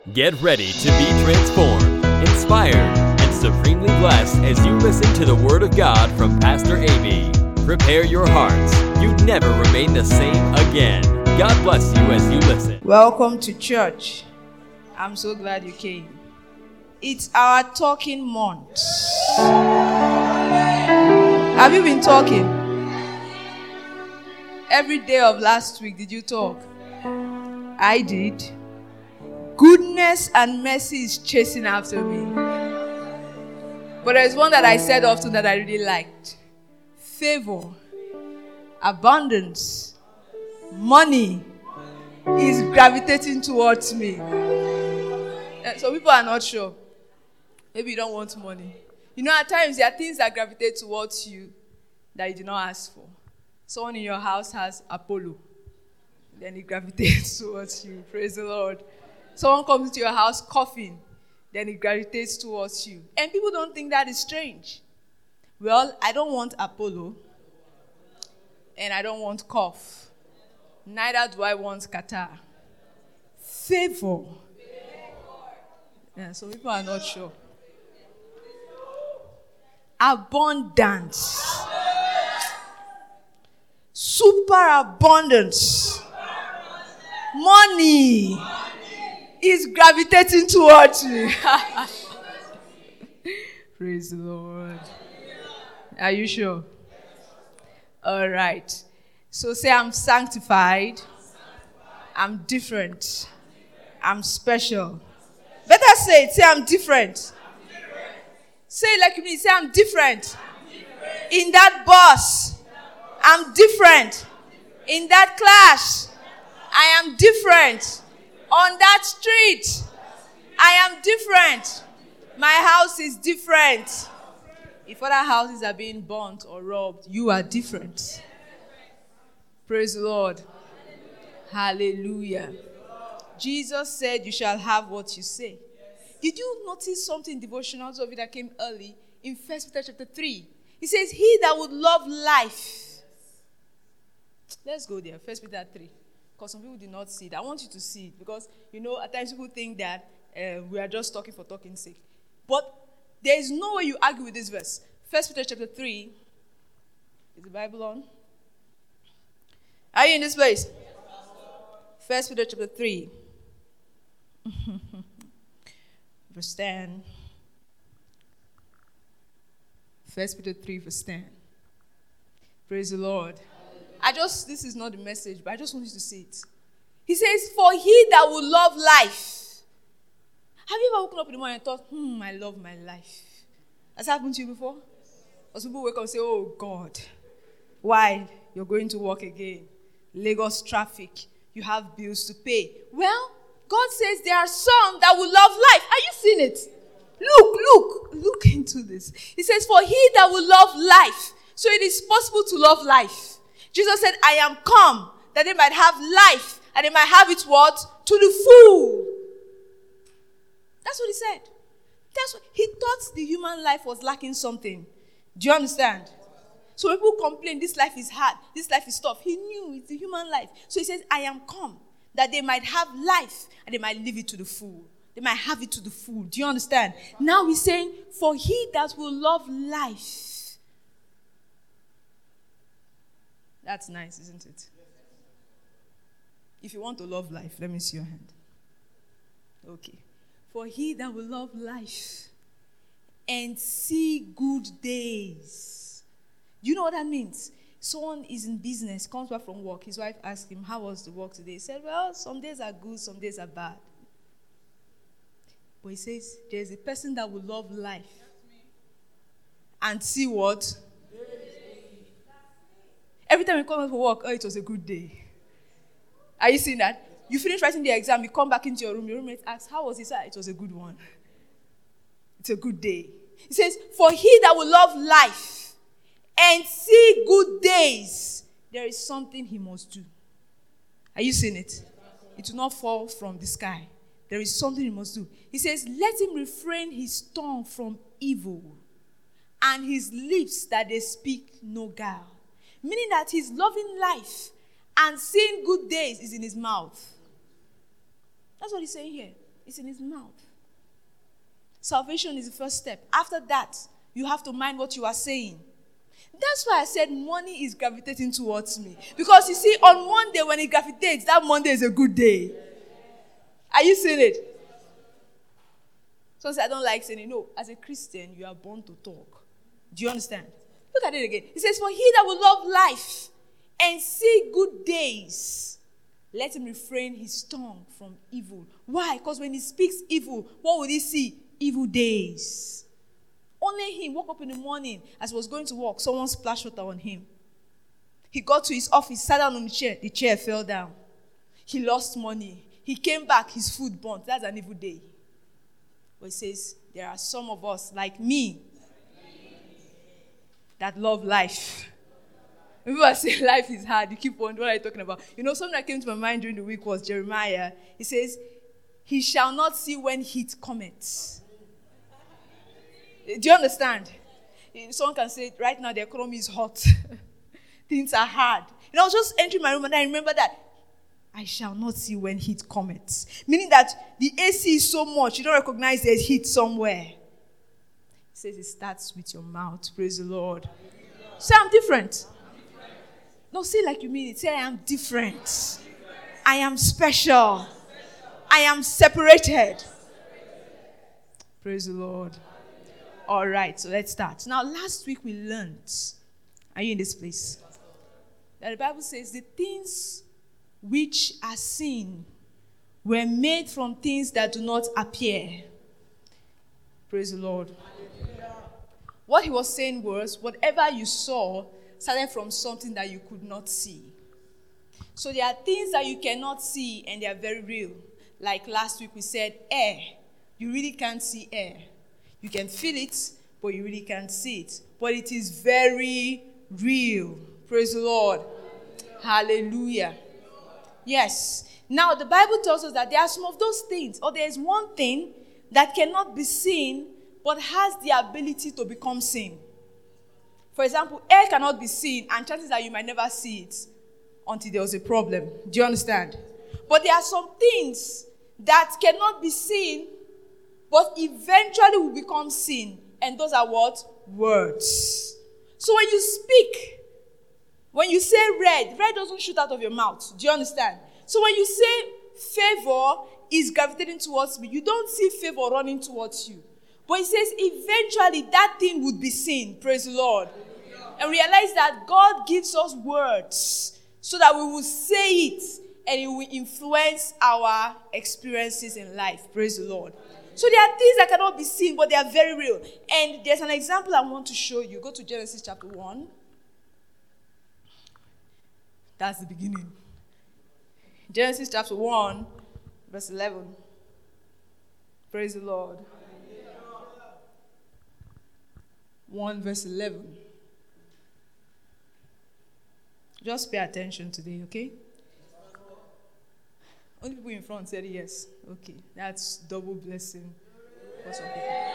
Get ready to be transformed, inspired, and supremely blessed as you listen to the Word of God from Pastor A.B. Prepare your hearts. You'd never remain the same again. God bless you as you listen. Welcome to church. I'm so glad you came. It's our talking month. Have you been talking? Every day of last week, did you talk? I did. Goodness and mercy is chasing after me. But there's one that I said often that I really liked. Favor, abundance, money is gravitating towards me. So people are not sure. Maybe you don't want money. You know, at times there are things that gravitate towards you that you did not ask for. Someone in your house has Apollo. Then it gravitates towards you. Praise the Lord. Someone comes into your house coughing. Then it gravitates towards you. And people don't think that is strange. Well, I don't want Apollo. And I don't want cough. Neither do I want Qatar. Favor. Yeah, so people are not sure. Abundance. Super abundance. Money is gravitating towards me. Praise the Lord. Are you sure? All right. So say I'm sanctified. I'm different. I'm special. Better say it. Say I'm different. Say it like you mean. Say I'm different. In that bus. I'm different. In that class. I am different. On that street. I am different. My house is different. If other houses are being burnt or robbed, you are different. Praise the Lord. Hallelujah. Jesus said you shall have what you say. Did you notice something devotional of it that came early in 1 Peter chapter 3? He says, he that would love life. Let's go there, 1 Peter 3. Because some people did not see it. I want you to see it. Because, at times people think that we are just talking for talking's sake. But there is no way you argue with this verse. 1 Peter chapter 3. Is the Bible on? Are you in this place? 1 Peter chapter 3. Verse 10. 1 Peter 3 verse 10. Praise the Lord. This is not the message, but I just want you to see it. He says, for he that will love life. Have you ever woken up in the morning and thought, I love my life? Has that happened to you before? Or some people wake up and say, oh God, why? You're going to work again. Lagos traffic. You have bills to pay. Well, God says there are some that will love life. Are you seeing it? Look into this. He says, for he that will love life. So it is possible to love life. Jesus said, I am come that they might have life and they might have it what? To the full. That's what he said. That's what he thought the human life was lacking something. Do you understand? So people complain, this life is hard, this life is tough. He knew it's the human life. So he says, I am come that they might have life and they might live it to the full. They might have it to the full. Do you understand? Now he's saying, for he that will love life. That's nice, isn't it? If you want to love life, let me see your hand. Okay. For he that will love life and see good days. Do you know what that means? Someone is in business, comes back from work. His wife asks him, how was the work today? He said, well, some days are good, some days are bad. But he says, there's a person that will love life and see what? Every time you come out for work, it was a good day. Are you seeing that? You finish writing the exam, you come back into your room, your roommate asks, how was it? It was a good one. It's a good day. He says, for he that will love life and see good days, there is something he must do. Are you seeing it? It will not fall from the sky. There is something he must do. He says, let him refrain his tongue from evil and his lips that they speak no guile. Meaning that he's loving life and seeing good days is in his mouth. That's what he's saying here. It's in his mouth. Salvation is the first step. After that, you have to mind what you are saying. That's why I said money is gravitating towards me. Because you see, on one day when it gravitates, that Monday is a good day. Are you seeing it? So I don't like saying, no, as a Christian, you are born to talk. Do you understand? Look at it again. It says, for he that will love life and see good days, let him refrain his tongue from evil. Why? Because when he speaks evil, what will he see? Evil days. Only him woke up in the morning as he was going to work. Someone splashed water on him. He got to his office, sat down on the chair. The chair fell down. He lost money. He came back, his food burnt. That's an evil day. But he says, there are some of us, like me, that love life. When I say life is hard, you keep wondering what I'm talking about. You know, something that came to my mind during the week was Jeremiah. He says, he shall not see when heat cometh. Do you understand? Someone can say, right now the economy is hot. Things are hard. You know, I was just entering my room and I remember that I shall not see when heat cometh. Meaning that the AC is so much, you don't recognize there's heat somewhere. He says it starts with your mouth. Praise the Lord. Say, I'm different. No, say like you mean it. Say, I am different. I am special. I am separated. Praise the Lord. All right, so let's start. Now, last week we learned, are you in this place? That the Bible says the things which are seen were made from things that do not appear. Praise the Lord. What he was saying was, whatever you saw started from something that you could not see. So there are things that you cannot see and they are very real. Like last week we said air. You really can't see air. You can feel it, but you really can't see it. But it is very real. Praise the Lord. Hallelujah. Yes. Now the Bible tells us that there are some of those things, or there is one thing that cannot be seen, but has the ability to become seen. For example, air cannot be seen, and chances are you might never see it until there was a problem. Do you understand? But there are some things that cannot be seen, but eventually will become seen. And those are what? Words. So when you speak, when you say red doesn't shoot out of your mouth. Do you understand? So when you say favor is gravitating towards me, you don't see favor running towards you. But it says eventually that thing would be seen. Praise the Lord. And realize that God gives us words so that we will say it and it will influence our experiences in life. Praise the Lord. So there are things that cannot be seen, but they are very real. And there's an example I want to show you. Go to Genesis chapter 1. That's the beginning. Genesis chapter 1, verse 11. Praise the Lord. 1 verse 11. Just pay attention today, okay? Only people in front said yes. Okay, that's double blessing for some people.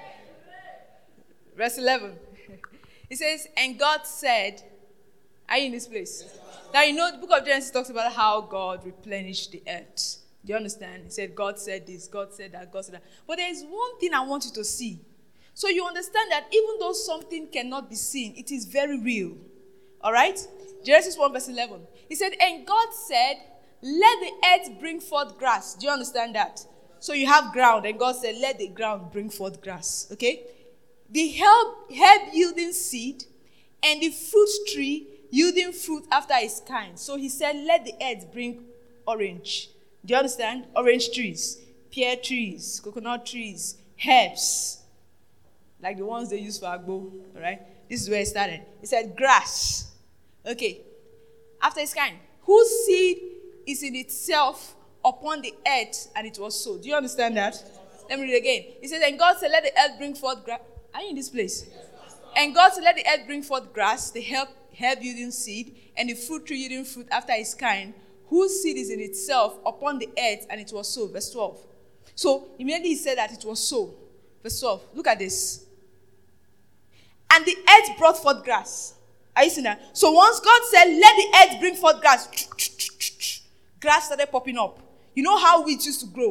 Verse 11. It says, and God said, are you in this place? Now you know the book of Genesis talks about how God replenished the earth. Do you understand? He said, God said this, God said that, God said that. But there is one thing I want you to see. So you understand that even though something cannot be seen, it is very real. All right? Genesis 1 verse 11. He said, and God said, let the earth bring forth grass. Do you understand that? So you have ground, and God said, let the ground bring forth grass. Okay? The herb yielding seed, and the fruit tree yielding fruit after its kind. So he said, let the earth bring orange. Do you understand? Orange trees, pear trees, coconut trees, herbs, like the ones they use for agbo. All right? This is where it started. It said grass. Okay. After its kind. Whose seed is in itself upon the earth, and it was so. Do you understand that? Let me read it again. It says, and God said, let the earth bring forth grass. Are you in this place? And God said, let the earth bring forth grass, the herb yielding seed, and the fruit tree yielding fruit after its kind, whose seed is in itself upon the earth, and it was so. Verse 12. So, immediately he said that it was so. Verse 12. Look at this. And the earth brought forth grass. Are you seeing that? So once God said, let the earth bring forth grass, grass started popping up. You know how weeds used to grow?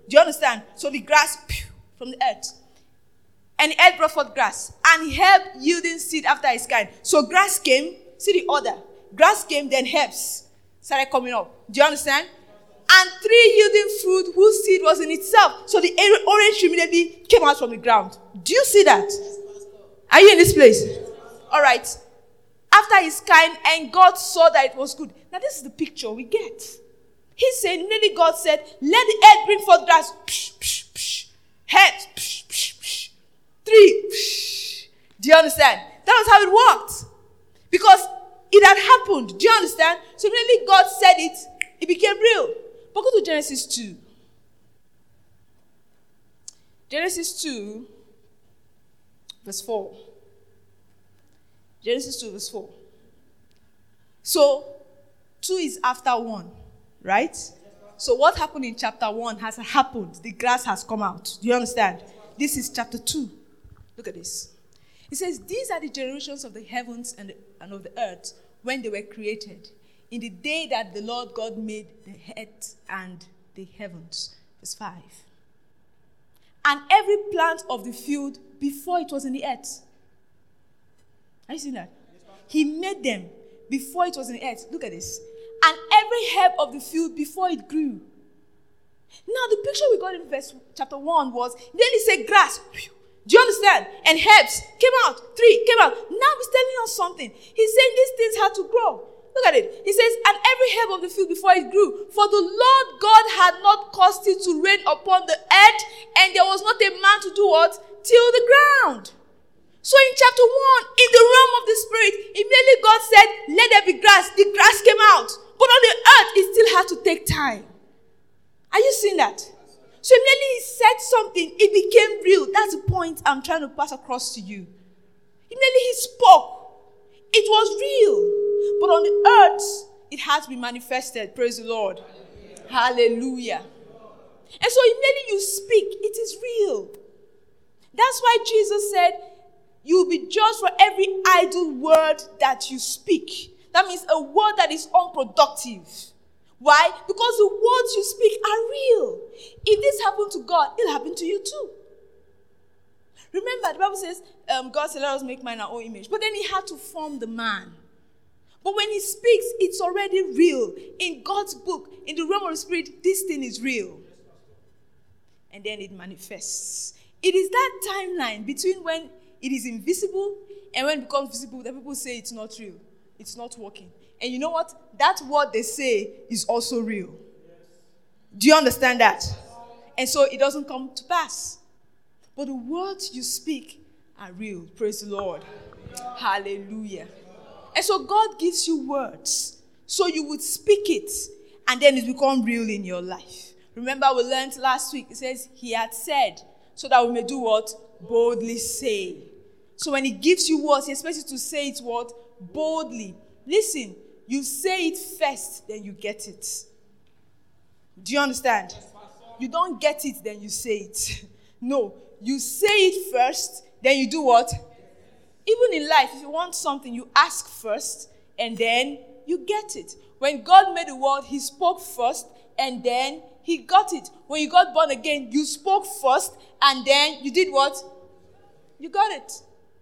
Do you understand? So the grass from the earth. And the earth brought forth grass. And herb yielding seed after his kind. So grass came. See the order. Grass came, then herbs started coming up. Do you understand? And tree yielding fruit whose seed was in itself. So the orange immediately came out from the ground. Do you see that? Are you in this place? All right. After his kind, and God saw that it was good. Now this is the picture we get. He said, immediately God said, let the earth bring forth grass. Psh, psh, psh. Herbs. Psh, psh, psh. Tree. Psh. Do you understand? That was how it worked. Because it had happened. Do you understand? So immediately God said it, it became real. But go to Genesis 2. Genesis 2, verse 4. Genesis 2, verse 4. So, 2 is after 1, right? So what happened in chapter 1 has happened. The grass has come out. Do you understand? This is chapter 2. Look at this. It says, these are the generations of the heavens and of the earth when they were created, in the day that the Lord God made the earth and the heavens. Verse 5. And every plant of the field before it was in the earth. Are you seeing that? He made them before it was in the earth. Look at this. And every herb of the field before it grew. Now the picture we got in chapter 1 was, then he said grass. Do you understand? And herbs came out. Tree came out. Now he's telling us something. He's saying these things had to grow. Look at it. He says, and every herb of the field before it grew. For the Lord God had not caused it to rain upon the earth, and there was not a man to do what? Till the ground. So in chapter 1, in the realm of the spirit, immediately God said, let there be grass. The grass came out. But on the earth, it still had to take time. Are you seeing that? So immediately he said something, it became real. That's the point I'm trying to pass across to you. Immediately he spoke. It was real. But on the earth, it had to be manifested. Praise the Lord. Hallelujah. And so immediately you speak, it is real. That's why Jesus said, you will be judged for every idle word that you speak. That means a word that is unproductive. Why? Because the words you speak are real. If this happened to God, it'll happen to you too. Remember, the Bible says, God said, let us make man our own image. But then he had to form the man. But when he speaks, it's already real. In God's book, in the realm of the spirit, this thing is real. And then it manifests. It is that timeline between when it is invisible and when it becomes visible that people say it's not real. It's not working. And you know what? That word they say is also real. Do you understand that? And so it doesn't come to pass. But the words you speak are real. Praise the Lord. Hallelujah. And so God gives you words so you would speak it and then it become real in your life. Remember we learned last week, it says he had said so that we may do what? Boldly say. So when he gives you words, he expects you to say it what? Boldly. Listen, you say it first, then you get it. Do you understand? You don't get it, then you say it. No, you say it first, then you do what? Even in life, if you want something, you ask first, and then you get it. When God made the world, he spoke first, and then he got it. When you got born again, you spoke first, and then you did what? You got it.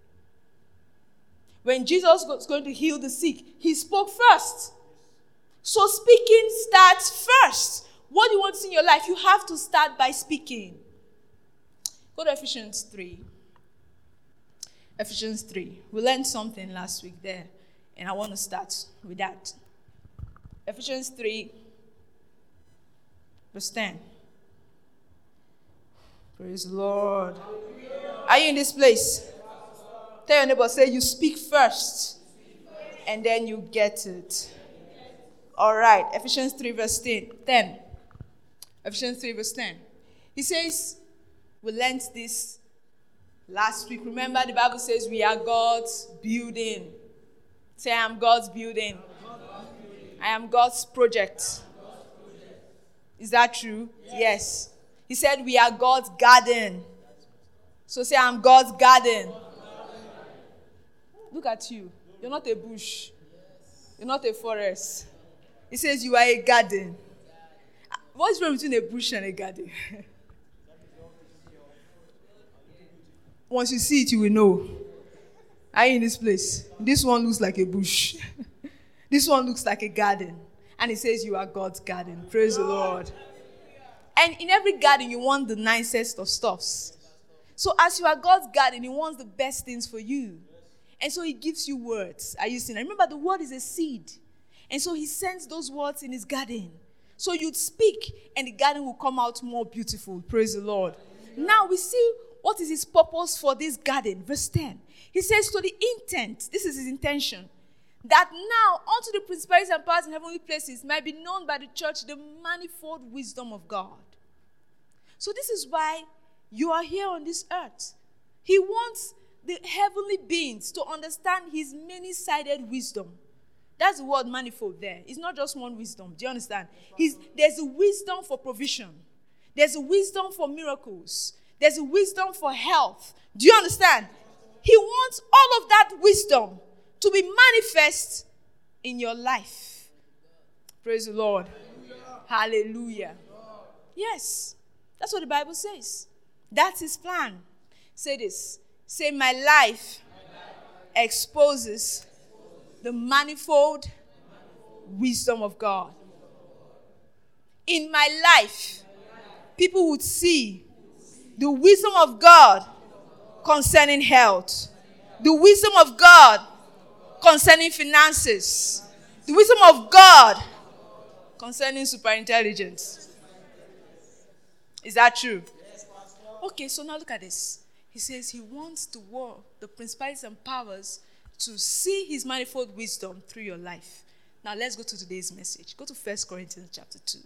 When Jesus was going to heal the sick, he spoke first. So speaking starts first. What you want to see in your life, you have to start by speaking. Go to Ephesians 3. Ephesians 3. We learned something last week there, and I want to start with that. Ephesians 3, verse 10. Praise the Lord. Are you in this place? Tell your neighbor, say you speak first, and then you get it. All right, Ephesians 3, verse 10. Ephesians 3, verse 10. He says, we learned this last week. Remember, the Bible says we are God's building. Say, I am God's building. I am God's project. Is that true? Yes. He said we are God's garden. So say, I am God's garden. Look at you. You're not a bush. You're not a forest. He says you are a garden. What's wrong between a bush and a garden? Once you see it, you will know. Are you in this place? This one looks like a bush. This one looks like a garden. And it says you are God's garden. Praise the Lord. And in every garden, you want the nicest of stuffs. So as you are God's garden, he wants the best things for you. And so he gives you words. Are you seeing? Remember, the word is a seed. And so he sends those words in his garden. So you'd speak and the garden will come out more beautiful. Praise the Lord. Now we see what is his purpose for this garden. Verse 10. He says, to the intent, this is his intention, that now unto the principalities and powers in heavenly places might be known by the church the manifold wisdom of God. So this is why you are here on this earth. He wants the heavenly beings to understand his many-sided wisdom. That's the word manifold there. It's not just one wisdom. Do you understand? There's a wisdom for provision. There's a wisdom for miracles. There's a wisdom for health. Do you understand? He wants all of that wisdom to be manifest in your life. Praise the Lord. Hallelujah. Yes. That's what the Bible says. That's his plan. Say this. Say, my life exposes the manifold wisdom of God. In my life, people would see the wisdom of God concerning health, the wisdom of God concerning finances, the wisdom of God concerning superintelligence. Is that true? Okay, so now look at this. He says he wants the world, the principalities and powers, to see his manifold wisdom through your life. Now let's go to today's message. Go to 1 Corinthians chapter 2.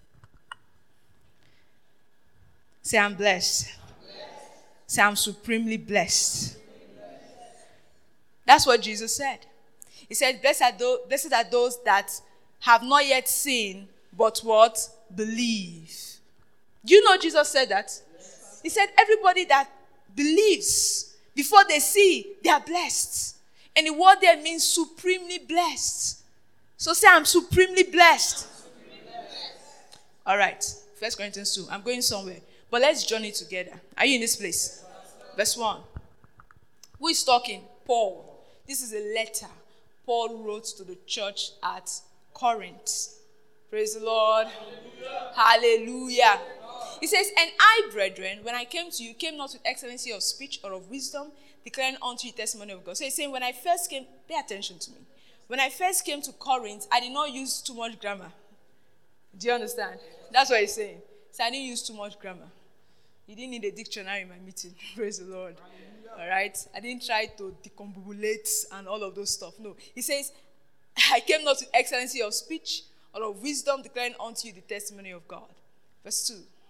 Say, I'm blessed. Say, I'm supremely blessed. That's what Jesus said. He said, blessed are those that have not yet seen, but what? Believe. Do you know Jesus said that? He said, everybody that believes before they see, they are blessed. And the word there means supremely blessed. So say, I'm supremely blessed. All right. 1 Corinthians 2. I'm going somewhere. But let's journey together. Are you in this place? Verse 1. Who is talking? Paul. This is a letter Paul wrote to the church at Corinth. Praise the Lord. Hallelujah. He says, and I, brethren, when I came to you, came not with excellency of speech or of wisdom, declaring unto you the testimony of God. So he's saying, when I first came, pay attention to me. When I first came to Corinth, I did not use too much grammar. Do you understand? That's what he's saying. So I didn't use too much grammar. You didn't need a dictionary in my meeting. Praise the Lord. All right? I didn't try to decombobulate and all of those stuff. No. He says, I came not with excellency of speech or of wisdom, declaring unto you the testimony of God. Verse 2.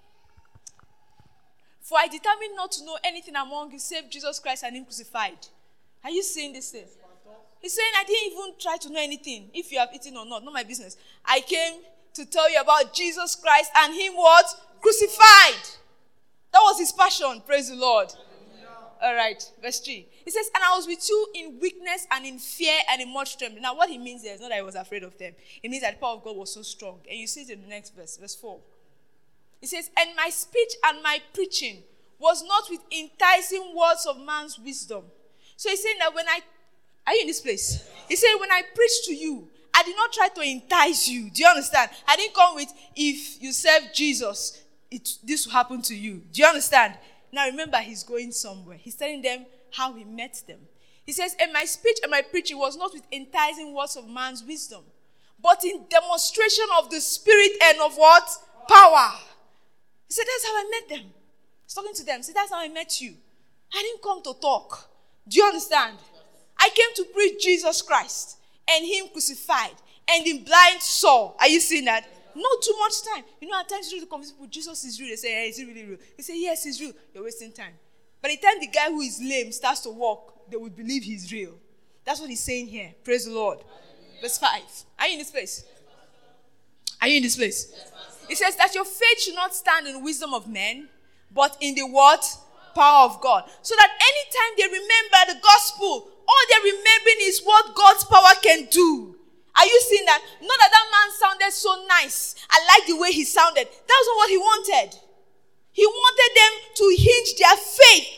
For I determined not to know anything among you save Jesus Christ and him crucified. Are you seeing this thing? He's saying, I didn't even try to know anything. If you have eaten or not my business. I came to tell you about Jesus Christ and him what? Crucified. That was his passion. Praise the Lord. All right. Verse 3. He says, and I was with you in weakness and in fear and in much trembling. Now what he means there is not that I was afraid of them. It means that the power of God was so strong. And you see it in the next verse. Verse 4. He says, and my speech and my preaching was not with enticing words of man's wisdom. So he's saying that are you in this place? He said, when I preached to you, I did not try to entice you. Do you understand? I didn't come with, if you serve Jesus, this will happen to you. Do you understand? Now remember, he's going somewhere. He's telling them how he met them. He says, and my speech and my preaching was not with enticing words of man's wisdom, but in demonstration of the Spirit and of what? Power. He said, that's how I met them. He's talking to them. He said, that's how I met you. I didn't come to talk. Do you understand? I came to preach Jesus Christ and him crucified and the blind saw. Are you seeing that? Not too much time. You know, at times you convince people, Jesus is real. They say, hey, is he really real? They say, yes, he's real. You're wasting time. By the time the guy who is lame starts to walk, they would believe he's real. That's what he's saying here. Praise the Lord. Verse 5. Are you in this place? Are you in this place? It says that your faith should not stand in the wisdom of men, but in the what? Power of God. So that anytime they remember the gospel, all they're remembering is what God's power can do. Are you seeing that? Not that man sounded so nice. I like the way he sounded. That was not what he wanted. He wanted them to hinge their faith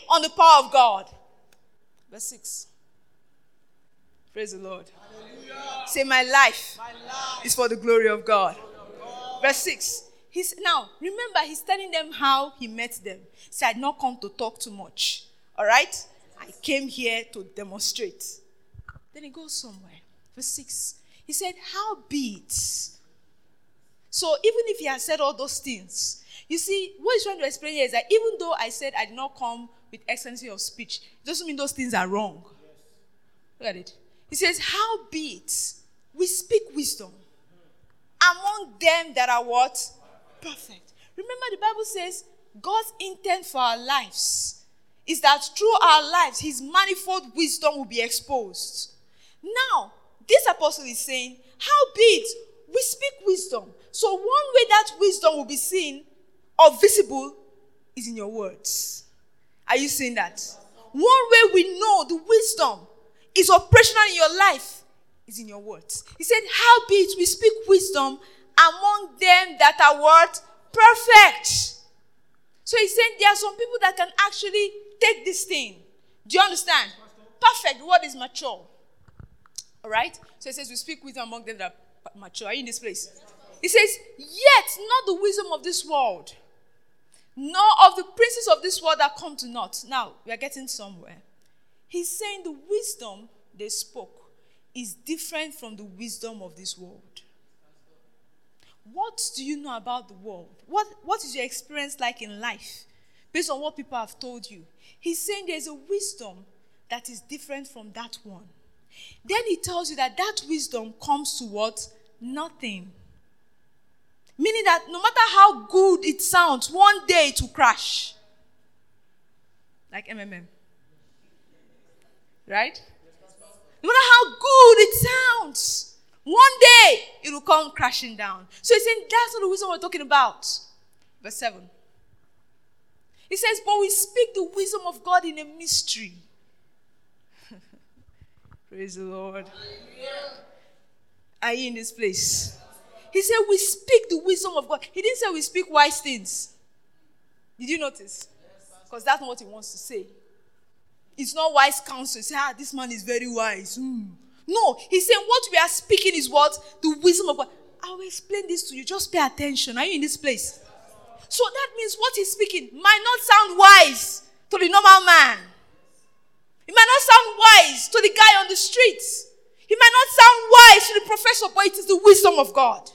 on the power of God. Verse 6. Praise the Lord. Hallelujah. Say, my life is for the glory of God. Verse 6. Now, remember, he's telling them how he met them. He said, I did not come to talk too much. All right? I came here to demonstrate. Then he goes somewhere. Verse 6. He said, how be it? So even if he has said all those things, you see, what he's trying to explain here is that even though I said I did not come with excellency of speech, it doesn't mean those things are wrong. Look at it. He says, how be it? We speak wisdom among them that are what? Perfect. Remember, the Bible says God's intent for our lives is that through our lives, his manifold wisdom will be exposed. Now, this apostle is saying, how be it? We speak wisdom. So one way that wisdom will be seen or visible is in your words. Are you seeing that? One way we know the wisdom is operational in your life is in your words. He said, how be it? We speak wisdom among them that are what? Perfect. So he's saying there are some people that can actually take this thing. Do you understand? Perfect. The word is mature. All right? So he says we speak wisdom among them that are mature. Are you in this place? He says, yet not the wisdom of this world, nor of the princes of this world that come to naught. Now, we are getting somewhere. He's saying the wisdom they spoke is different from the wisdom of this world. What do you know about the world? What is your experience like in life? Based on what people have told you. He's saying there's a wisdom that is different from that one. Then he tells you that wisdom comes to what? Nothing. Meaning that no matter how good it sounds, one day it will crash. Like MMM. Right? No matter how good it sounds, one day it will come crashing down. So he's saying that's not the wisdom we're talking about. Verse 7. He says, but we speak the wisdom of God in a mystery. Praise the Lord. Are you in this place? He said we speak the wisdom of God. He didn't say we speak wise things. Did you notice? Because that's not what he wants to say. It's not wise counsel. Say, this man is very wise. No, he's saying what we are speaking is what? The wisdom of God. I will explain this to you. Just pay attention. Are you in this place? So that means what he's speaking might not sound wise to the normal man. It might not sound wise to the guy on the streets. It might not sound wise to the professor, but it is the wisdom of God.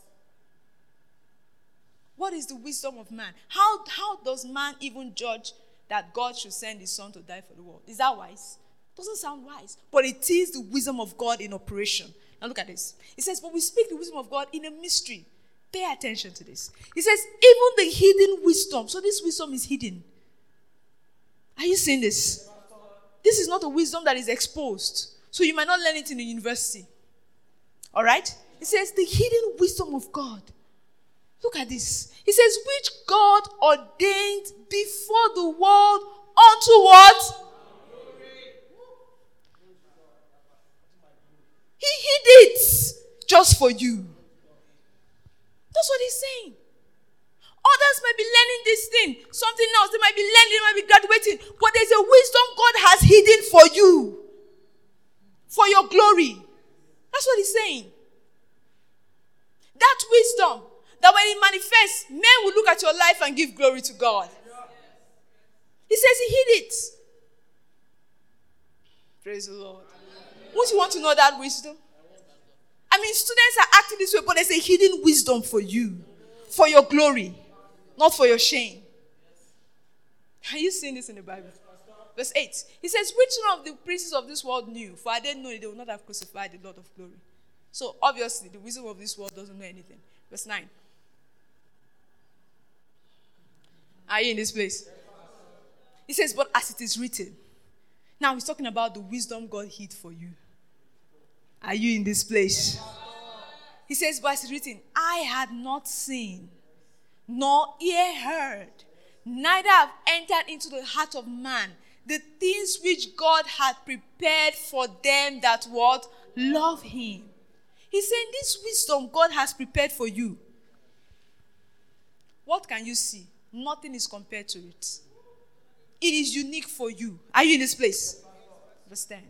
What is the wisdom of man? How does man even judge that God should send his son to die for the world? Is that wise? Doesn't sound wise. But it is the wisdom of God in operation. Now look at this. It says, but we speak the wisdom of God in a mystery. Pay attention to this. He says, even the hidden wisdom. So this wisdom is hidden. Are you seeing this? This is not a wisdom that is exposed. So you might not learn it in the university. All right? It says, the hidden wisdom of God. Look at this. He says, which God ordained before the world unto what? He hid it just for you. That's what he's saying. Others might be learning this thing, something else. They might be learning, they might be graduating. But there's a wisdom God has hidden for you. For your glory. That's what he's saying. That wisdom, that when it manifests, men will look at your life and give glory to God. He says he hid it. Praise the Lord. Won't you want to know that wisdom? I mean, students are acting this way, but there's a hidden wisdom for you. For your glory. Not for your shame. Are you seeing this in the Bible? Verse 8. He says, which one of the princes of this world knew? For I didn't know it, they would not have crucified the Lord of glory. So, obviously, the wisdom of this world doesn't know anything. Verse 9. Are you in this place? He says, but as it is written. Now, he's talking about the wisdom God hid for you. Are you in this place? He says, but as it is written, I had not seen, nor ear heard, neither have entered into the heart of man the things which God had prepared for them that what? Love him. He's saying this wisdom God has prepared for you. What can you see? Nothing is compared to it. it is unique for you. Are you in this place? Verse 10.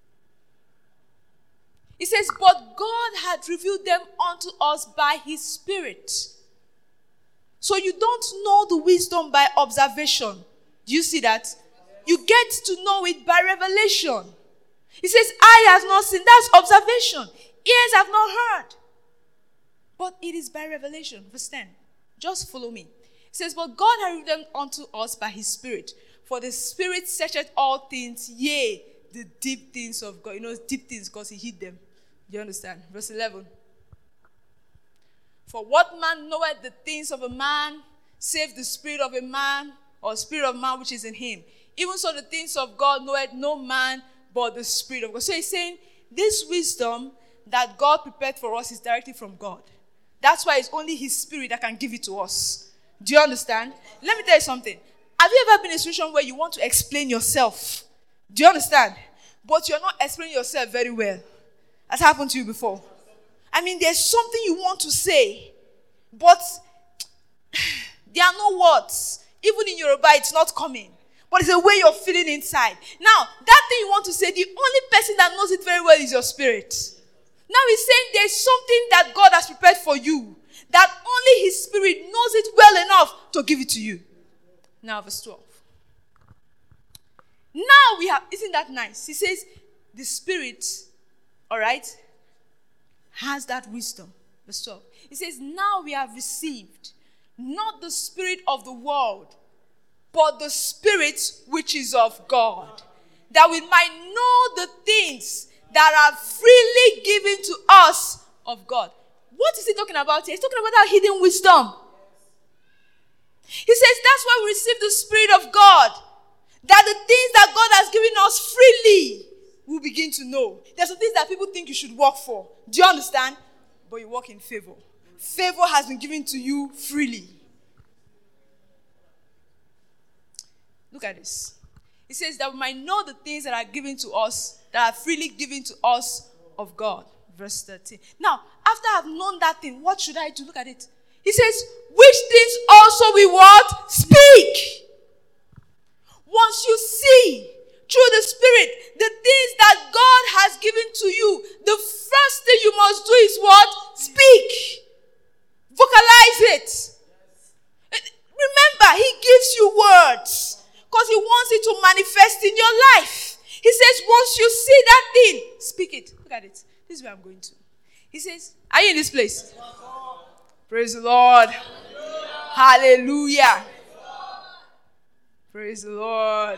It says, but God had revealed them unto us by his Spirit. So you don't know the wisdom by observation. Do you see that? You get to know it by revelation. It says, eye has not seen. That's observation. Ears have not heard. But it is by revelation. Verse 10. Just follow me. It says, but God hath revealed them unto us by his Spirit. For the Spirit searcheth all things, yea, the deep things of God. You know, deep things because he hid them. Do you understand? Verse 11. For what man knoweth the things of a man, save the spirit of a man, or spirit of man which is in him? Even so the things of God knoweth no man but the Spirit of God. So he's saying this wisdom that God prepared for us is directly from God. That's why it's only his Spirit that can give it to us. Do you understand? Let me tell you something. Have you ever been in a situation where you want to explain yourself? Do you understand? But you're not explaining yourself very well. Has happened to you before? I mean, there's something you want to say, but there are no words. Even in Yoruba, it's not coming. But it's a way you're feeling inside. Now, that thing you want to say, the only person that knows it very well is your spirit. Now he's saying there's something that God has prepared for you, that only his Spirit knows it well enough to give it to you. Now, verse 12. Now we have, isn't that nice? He says, the Spirit, all right, has that wisdom. Verse 12. He says, now we have received not the spirit of the world, but the Spirit which is of God, that we might know the things that are freely given to us of God. What is he talking about here? He's talking about that hidden wisdom. He says that's why we receive the Spirit of God, that the things that God has given us freely, we'll begin to know. There's some things that people think you should work for. Do you understand? But you walk in favor. Favor has been given to you freely. Look at this. It says that we might know the things that are given to us, that are freely given to us of God. Verse 13. Now, after I've known that thing, what should I do? Look at it. He says, which things also we what? Speak. Once you see through the Spirit the things that God has given to you, the first thing you must do is what? Speak. Vocalize it. Remember, he gives you words because he wants it to manifest in your life. He says, once you see that thing, speak it. Look at it. This is where I'm going to. He says, are you in this place? Praise the Lord. Hallelujah. Praise the Lord.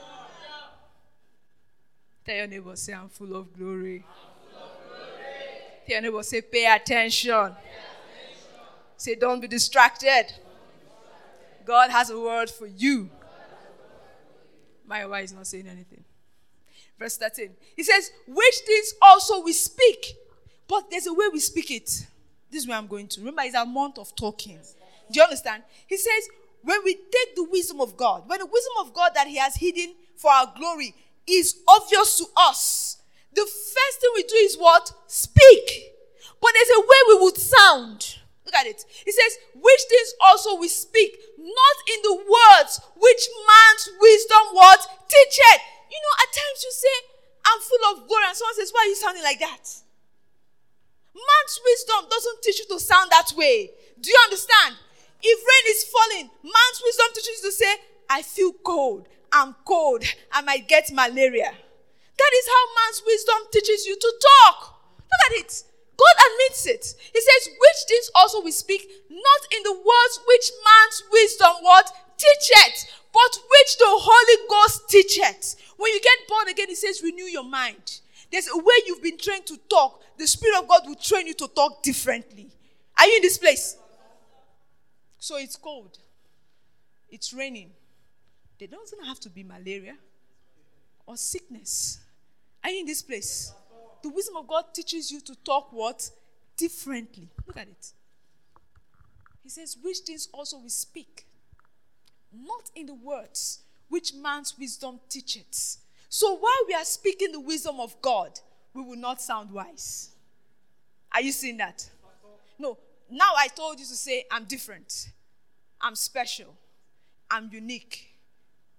Tell your neighbor, say, I'm full of glory. Tell your neighbor, say, pay attention. Say, don't be distracted. God has a word for you. My wife is not saying anything. Verse 13. He says, which things also we speak. But there's a way we speak it. This is where I'm going to. Remember, it's a month of talking. Do you understand? He says, when we take the wisdom of God, when the wisdom of God that he has hidden for our glory is obvious to us, the first thing we do is what? Speak. But there's a way we would sound. Look at it. He says, which things also we speak, not in the words which man's wisdom what? Teacheth. You know, at times you say, I'm full of glory, and someone says, why are you sounding like that? Man's wisdom doesn't teach you to sound that way. Do you understand? If rain is falling, man's wisdom teaches you to say, I feel cold. I'm cold. I might get malaria. That is how man's wisdom teaches you to talk. Look at it. God admits it. He says, which things also we speak, not in the words which man's wisdom what? Teacheth, but which the Holy Ghost teacheth. When you get born again, he says, renew your mind. There's a way you've been trained to talk. The Spirit of God will train you to talk differently. Are you in this place? So it's cold. It's raining. There doesn't have to be malaria or sickness. Are you in this place? The wisdom of God teaches you to talk what? Differently. Look at it. He says, which things also we speak, not in the words which man's wisdom teacheth. So while we are speaking the wisdom of God, we will not sound wise. Are you seeing that? No. Now I told you to say, I'm different. I'm special. I'm unique.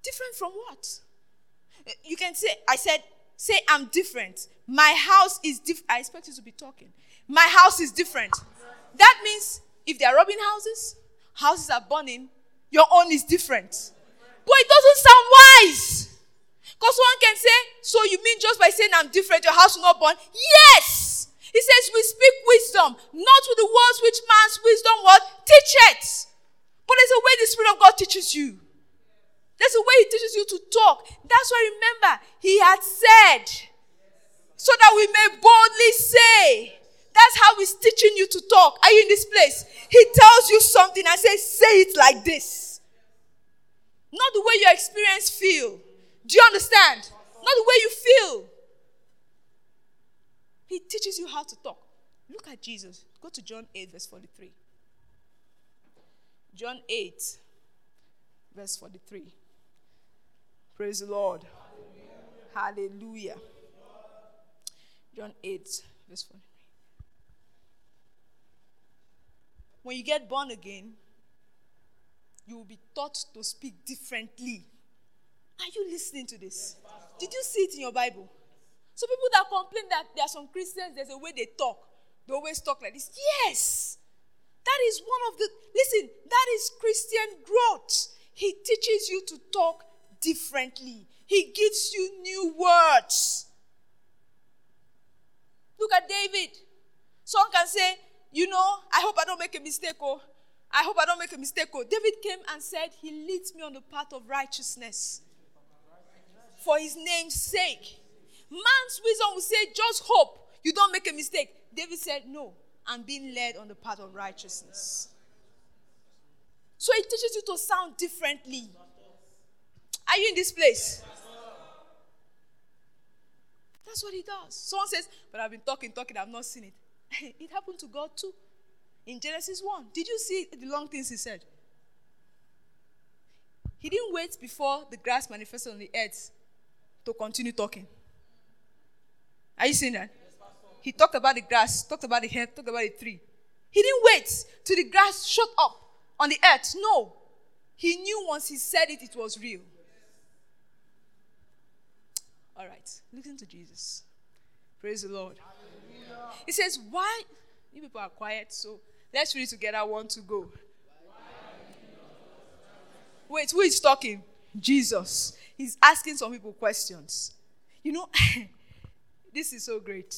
Different from what? You can say, say I'm different. My house is different. I expect you to be talking. My house is different. That means if they are robbing houses are burning, your own is different. But it doesn't sound wise. Because one can say, so you mean just by saying I'm different, your house will not burn? Yes! He says we speak wisdom, not with the words which man's wisdom what? Teacheth. But there's a way the Spirit of God teaches you. There's a way He teaches you to talk. That's why remember, He had said, so that we may boldly say. That's how He's teaching you to talk. Are you in this place? He tells you something and says, say it like this. Not the way your experience feel. Do you understand? Not the way you feel. He teaches you how to talk. Look at Jesus. Go to John 8, verse 43. John 8, verse 43. Praise the Lord. Hallelujah. Hallelujah. John 8, verse 43. When you get born again, you will be taught to speak differently. Are you listening to this? Did you see it in your Bible? So people that complain that there are some Christians, there's a way they talk. They always talk like this. Yes. That is one of the, listen, that is Christian growth. He teaches you to talk differently. He gives you new words. Look at David. Someone can say, I hope I don't make a mistake. I hope I don't make a mistake. David came and said, He leads me on the path of righteousness for His name's sake. Man's wisdom will say, just hope you don't make a mistake. David said, no, I'm being led on the path of righteousness. So it teaches you to sound differently. Are you in this place? That's what He does. Someone says, but I've been talking, I've not seen it. It happened to God too. In Genesis 1. Did you see the long things He said? He didn't wait before the grass manifested on the earth to continue talking. Are you seeing that? He talked about the grass, talked about the herb, talked about the tree. He didn't wait till the grass shot up on the earth. No. He knew once He said it, it was real. All right. Listen to Jesus. Praise the Lord. Hallelujah. He says, why? You people are quiet, so let's read together. 1 to go. Wait, who is talking? Jesus. He's asking some people questions. This is so great.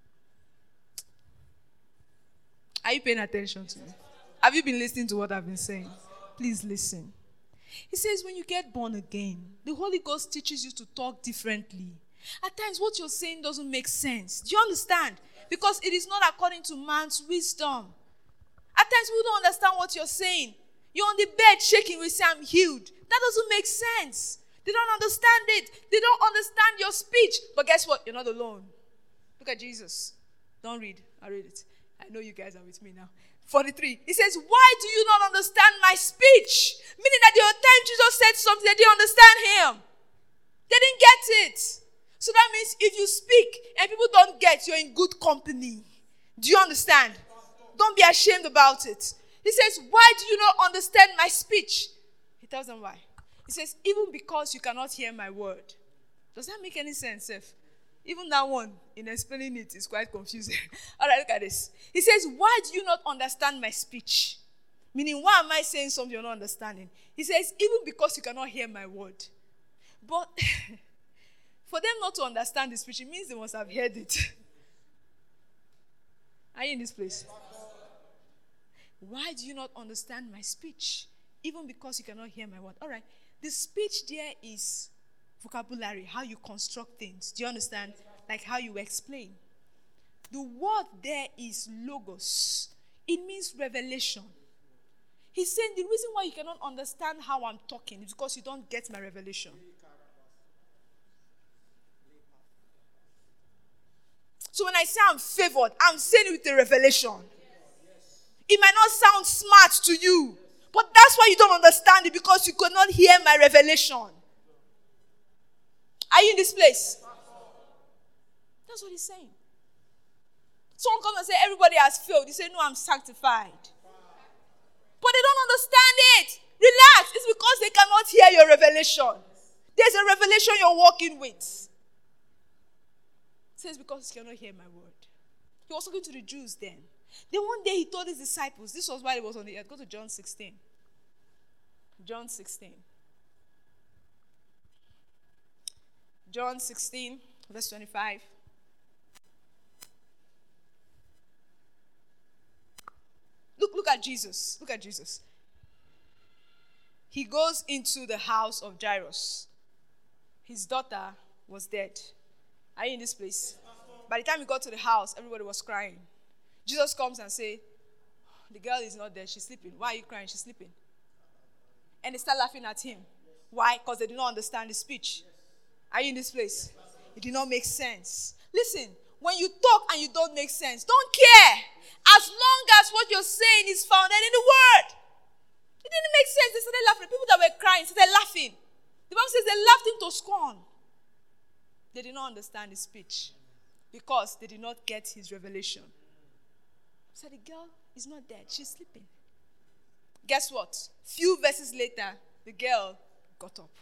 Are you paying attention to me? Have you been listening to what I've been saying? Please listen. He says when you get born again, the Holy Ghost teaches you to talk differently. At times what you're saying doesn't make sense. Do you understand? Because it is not according to man's wisdom. At times people don't understand what you're saying. You're on the bed shaking, we say I'm healed. That doesn't make sense. They don't understand it. They don't understand your speech. But guess what? You're not alone. Look at Jesus. Don't read. I'll read it. I know you guys are with me now. 43. He says, why do you not understand my speech? Meaning that the time Jesus said something, they didn't understand Him. They didn't get it. So that means if you speak and people don't get, you're in good company. Do you understand? Don't be ashamed about it. He says, why do you not understand my speech? He tells them why. He says, even because you cannot hear my word. Does that make any sense, Seth? Even that one, in explaining it, is quite confusing. All right, look at this. He says, why do you not understand my speech? Meaning, why am I saying something you're not understanding? He says, even because you cannot hear my word. But for them not to understand the speech, it means they must have heard it. Are you in this place? Why do you not understand my speech? Even because you cannot hear my word. All right. The speech there is vocabulary, how you construct things. Do you understand? Like how you explain. The word there is logos. It means revelation. He's saying the reason why you cannot understand how I'm talking is because you don't get my revelation. So when I say I'm favored, I'm saying it with a revelation. It might not sound smart to you, but that's why you don't understand it, because you could not hear my revelation. Are you in this place? That's what he's saying. Someone comes and say, everybody has failed. He say, no, I'm sanctified. But they don't understand it. Relax. It's because they cannot hear your revelation. There's a revelation you're walking with. It says, because you cannot hear my word. He was talking to the Jews then. Then one day he told his disciples, this was while he was on the earth. Go to John 16. John 16. John 16, verse 25. Look at Jesus. Look at Jesus. He goes into the house of Jairus. His daughter was dead. Are you in this place? By the time he got to the house, everybody was crying. Jesus comes and says, the girl is not dead, she's sleeping. Why are you crying? She's sleeping. And they start laughing at him. Why? Because they did not understand the speech. Are you in this place? It did not make sense. Listen, when you talk and you don't make sense, don't care. As long as what you're saying is founded in the word. It didn't make sense. They started laughing. People that were crying started laughing. The Bible says they laughed him to scorn. They did not understand his speech because they did not get his revelation. So the girl is not dead. She's sleeping. Guess what? Few verses later, the girl got up.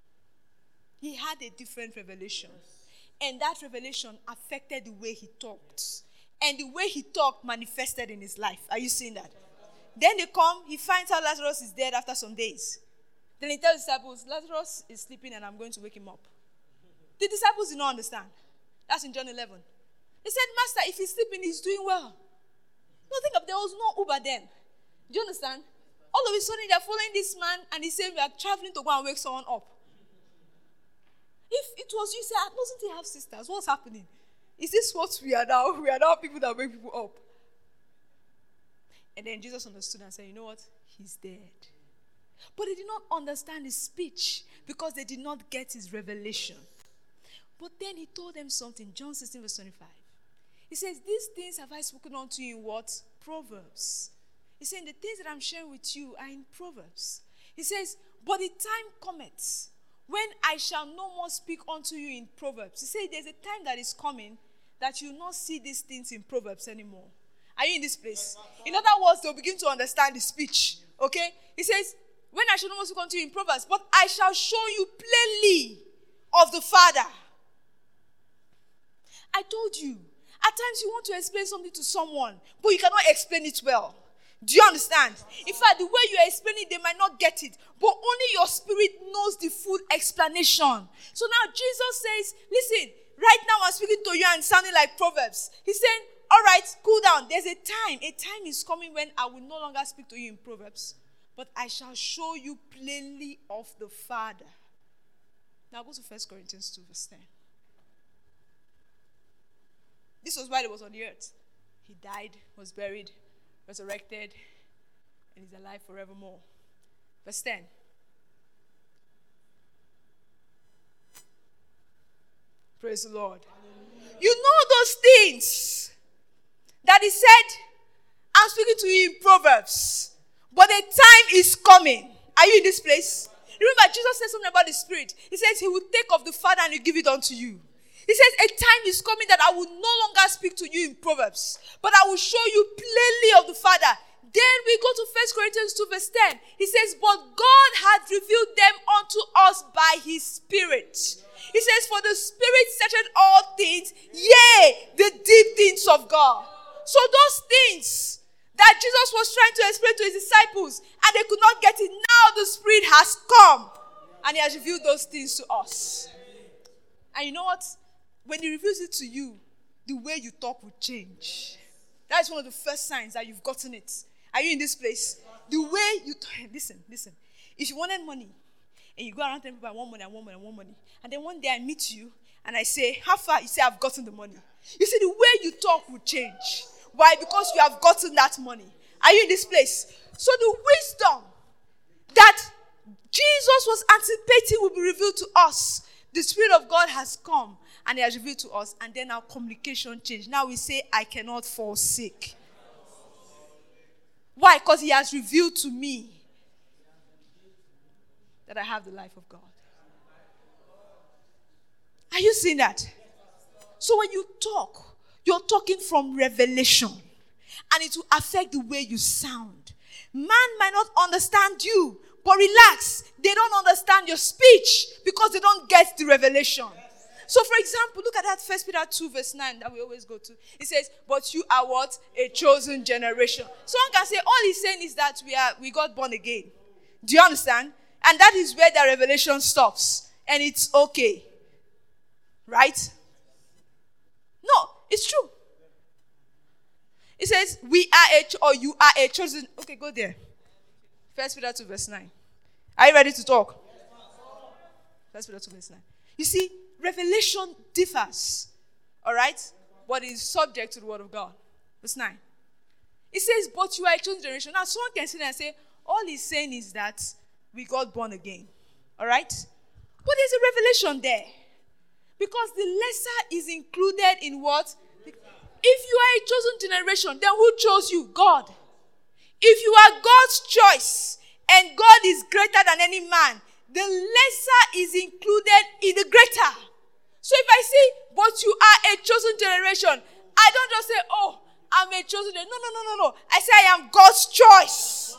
He had a different revelation. And that revelation affected the way he talked. And the way he talked manifested in his life. Are you seeing that? Then they come, he finds out Lazarus is dead after some days. Then he tells his disciples, Lazarus is sleeping and I'm going to wake him up. The disciples did not understand. That's in John 11. They said, Master, if he's sleeping, he's doing well. No, think of, there was no Uber then. Do you understand? All of a sudden, they're following this man and he's saying, we are traveling to go and wake someone up. If it was you, say, doesn't he have sisters? What's happening? Is this what we are now? We are now people that wake people up. And then Jesus understood and said, you know what? He's dead. But they did not understand his speech because they did not get his revelation. But then he told them something. John 16 verse 25. He says, these things have I spoken unto you in what? Proverbs. He's saying the things that I'm sharing with you are in Proverbs. He says, but the time cometh when I shall no more speak unto you in Proverbs. He says there's a time that is coming that you will not see these things in Proverbs anymore. Are you in this place? In other words, they'll begin to understand the speech. Okay? He says, when I shall no more speak unto you in Proverbs, but I shall show you plainly of the Father. I told you, at times you want to explain something to someone, but you cannot explain it well. Do you understand? In fact, the way you are explaining, they might not get it. But only your spirit knows the full explanation. So now Jesus says, listen, right now I'm speaking to you and sounding like Proverbs. He's saying, all right, cool down. There's a time. A time is coming when I will no longer speak to you in Proverbs. But I shall show you plainly of the Father. Now go to 1 Corinthians 2 verse 10. This was while he was on the earth. He died, was buried, resurrected, and is alive forevermore. Verse 10. Praise the Lord. Hallelujah. You know those things that he said, I'm speaking to you in Proverbs, but the time is coming. Are you in this place? Remember, Jesus said something about the Spirit. He says he will take of the Father and he'll give it unto you. He says, a time is coming that I will no longer speak to you in Proverbs, but I will show you plainly of the Father. Then we go to 1 Corinthians 2 verse 10. He says, but God hath revealed them unto us by his Spirit. He says, for the Spirit searcheth all things, yea, the deep things of God. So those things that Jesus was trying to explain to his disciples, and they could not get it, now the Spirit has come, and he has revealed those things to us. And you know what? When he reveals it to you, the way you talk will change. That is one of the first signs that you've gotten it. Are you in this place? The way you talk. Listen. If you wanted money, and you go around telling people, I want money. And then one day I meet you, and I say, how far? You say, I've gotten the money. You see, the way you talk will change. Why? Because you have gotten that money. Are you in this place? So the wisdom that Jesus was anticipating will be revealed to us. The Spirit of God has come and he has revealed to us, and then our communication changed. Now we say, I cannot fall sick. Why? Because he has revealed to me that I have the life of God. Are you seeing that? So when you talk, you're talking from revelation, and it will affect the way you sound. Man might not understand you, But relax, they don't understand your speech because they don't get the revelation. So for example, look at that 1 Peter 2 verse 9 that we always go to. It says, but you are what? A chosen generation. Someone can say, all he's saying is that we got born again. Do you understand? And that is where the revelation stops. And it's okay. Right? No, it's true. It says, you are a chosen. Okay, go there. 1 Peter 2 verse 9. Are you ready to talk? 1 Peter 2 verse 9. You see, revelation differs. Alright? But is subject to the word of God. Verse 9. It says, but you are a chosen generation. Now, someone can sit there and say, all he's saying is that we got born again. Alright? But there's a revelation there. Because the lesser is included in what? If you are a chosen generation, then who chose you? God. If you are God's choice, and God is greater than any man, the lesser is included in the greater. So if I say, but you are a chosen generation, I don't just say, oh, I'm a chosen generation. No. I say I am God's choice.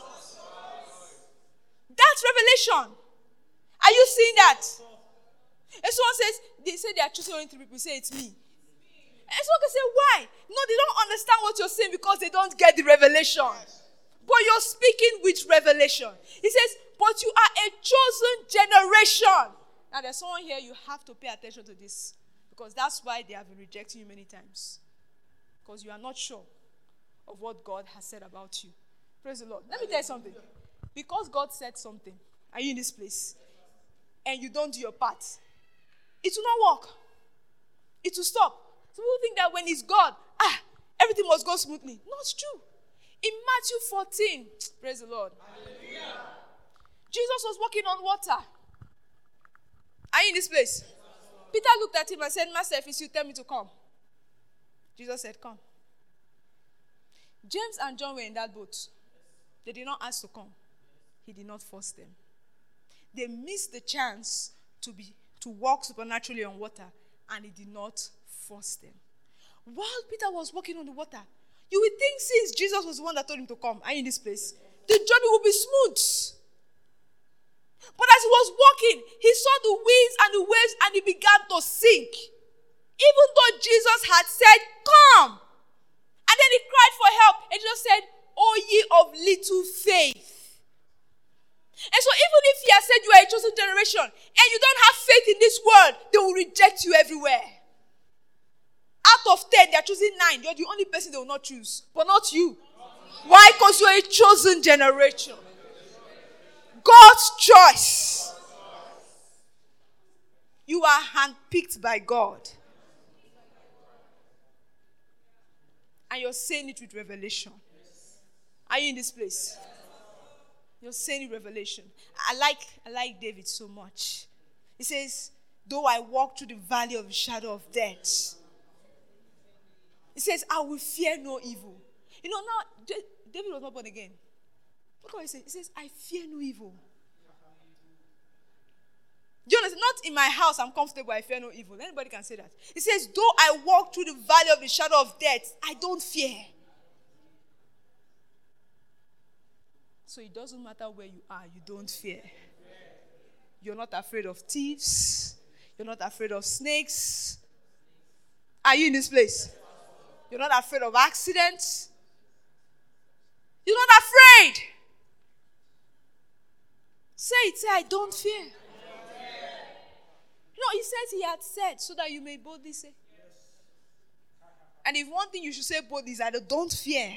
That's revelation. Are you seeing that? And someone says, they say they are choosing only 3 people. Say it's me. And someone can say, why? No, they don't understand what you're saying because they don't get the revelation. But you're speaking with revelation. He says, but you are a chosen generation. Now there's someone here, you have to pay attention to this. Because that's why they have been rejecting you many times. Because you are not sure of what God has said about you. Praise the Lord. Let me tell you something. Because God said something, are you in this place? And you don't do your part, it will not work. It will stop. Some people think that when it's God, everything must go smoothly. No, it's true. In Matthew 14, praise the Lord. Hallelujah. Jesus was walking on water. Are you in this place? Peter looked at him and said, Master, if it's you, tell me to come. Jesus said, come. James and John were in that boat. They did not ask to come. He did not force them. They missed the chance to walk supernaturally on water, and he did not force them. While Peter was walking on the water, you would think since Jesus was the one that told him to come, are you in this place? The journey would be smooth. But as he was walking, he saw the winds and the waves and he began to sink. Even though Jesus had said, come. And then he cried for help. And Jesus said, O ye of little faith. And so even if he has said you are a chosen generation and you don't have faith in this world, they will reject you everywhere. Out of 10, they are choosing 9. You're the only person they will not choose. But not you. Why? Because you are a chosen generation. God's choice. You are handpicked by God. And you're saying it with revelation. Are you in this place? You're saying it with revelation. I like David so much. He says, though I walk through the valley of the shadow of death. He says, I will fear no evil. You know, now, David was not born again. Look what he says. He says, I fear no evil. Do you understand? Not in my house, I'm comfortable, I fear no evil. Anybody can say that. He says, though I walk through the valley of the shadow of death, I don't fear. So it doesn't matter where you are, you don't fear. You're not afraid of thieves. You're not afraid of snakes. Are you in this place? You're not afraid of accidents. You're not afraid. Say it, say, I don't fear. No, he says he had said so that you may boldly say. And if one thing you should say boldly is either don't fear.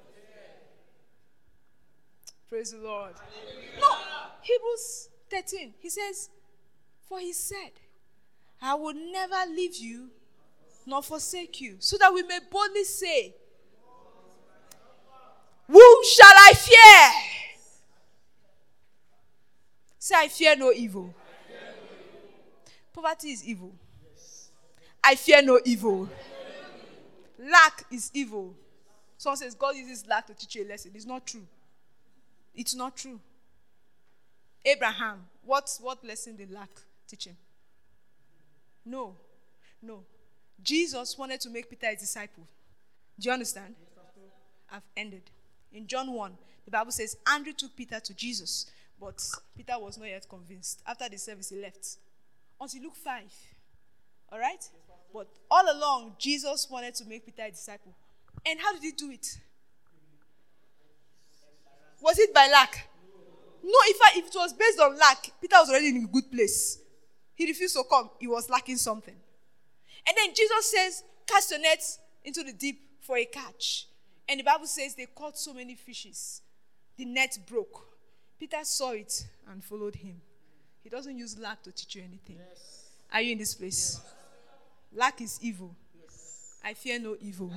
Praise the Lord. No, Hebrews 13, he says, for he said, I will never leave you nor forsake you, so that we may boldly say, whom shall I fear? Say, I fear no evil. Poverty is evil. I fear no evil. Lack is evil. Someone says God uses lack to teach you a lesson. It's not true. It's not true. Abraham, what lesson did lack teach him? No. Jesus wanted to make Peter his disciple. Do you understand? I've ended. In John 1, the Bible says Andrew took Peter to Jesus. But Peter was not yet convinced. After the service, he left. Until Luke 5. All right? But all along, Jesus wanted to make Peter a disciple. And how did he do it? Was it by lack? No, if it was based on lack, Peter was already in a good place. He refused to come. He was lacking something. And then Jesus says, cast your nets into the deep for a catch. And the Bible says they caught so many fishes. The net broke. Peter saw it and followed him. He doesn't use lack to teach you anything. Yes. Are you in this place? Yes. Lack is evil. Yes. I fear no evil.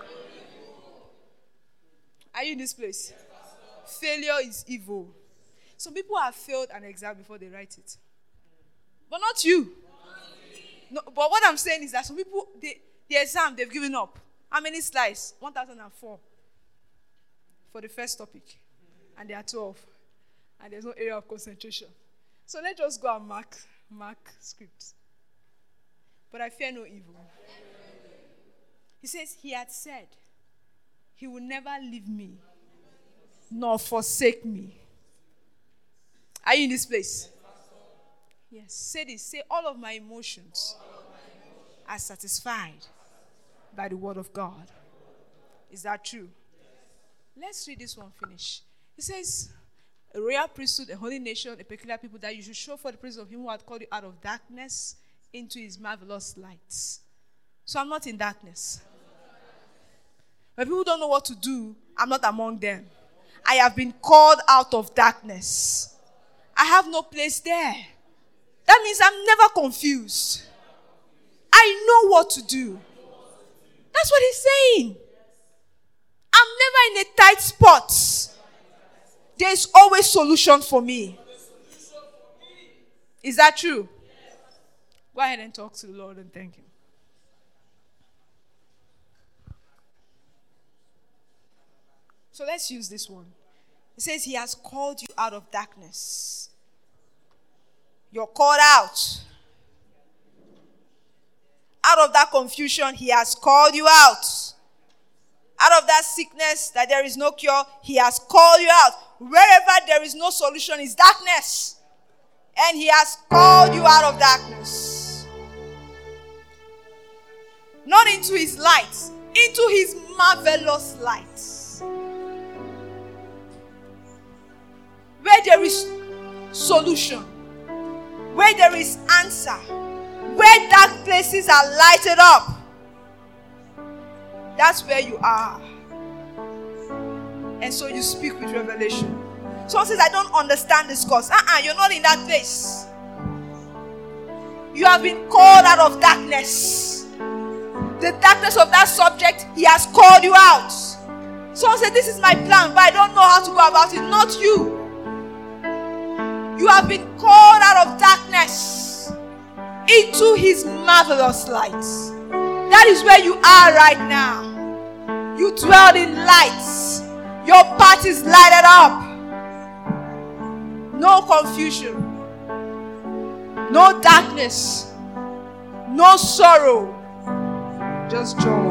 Are you in this place? Yes, failure is evil. Some people have failed an exam before they write it. But not you. No, but what I'm saying is that some people, the exam, they've given up. How many slides? 1004 for the first topic. And there are 12. And there's no area of concentration. So let's just go and mark scripts. But I fear no evil. He says, he had said, he will never leave me, nor forsake me. Are you in this place? Yes. Say this. Say, all of my emotions are satisfied by the word of God. Is that true? Let's read this one finish. He says, a royal priesthood, a holy nation, a peculiar people, that you should show for the praise of him who had called you out of darkness into his marvelous light. So I'm not in darkness. When people don't know what to do, I'm not among them. I have been called out of darkness. I have no place there. That means I'm never confused. I know what to do. That's what he's saying. I'm never in a tight spot. There's always solution for me. Is that true? Go ahead and talk to the Lord and thank him. So let's use this one. It says he has called you out of darkness. You're called out. Out of that confusion, he has called you out. Out of that sickness that there is no cure, he has called you out. Wherever there is no solution is darkness. And he has called you out of darkness. Not into his light, into his marvelous light. Where there is solution. Where there is answer. Where dark places are lighted up. That's where you are. And so you speak with revelation. Someone says, I don't understand this course. You're not in that place. You have been called out of darkness. The darkness of that subject, he has called you out. Someone said, this is my plan, but I don't know how to go about it. Not you. You have been called out of darkness into his marvelous light. That is where you are right now. You dwell in light. Your path is lighted up. No confusion. No darkness. No sorrow. Just joy.